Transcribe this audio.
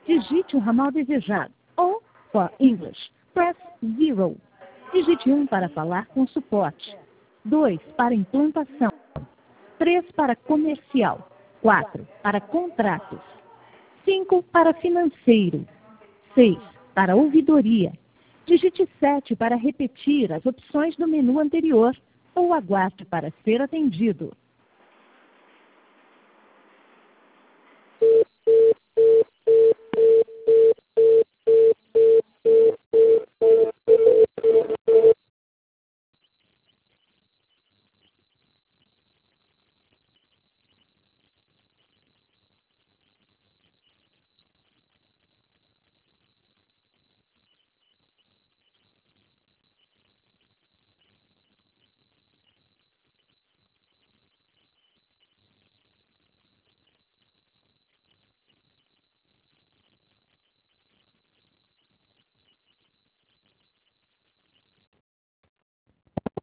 digite o ramal desejado. Ou, for English, press 0. Digite 1 para falar com suporte. 2 para implantação. 3 para comercial. 4 para contratos. 5 para financeiro. 6 para ouvidoria. Digite 7 para repetir as opções do menu anterior ou aguarde para ser atendido.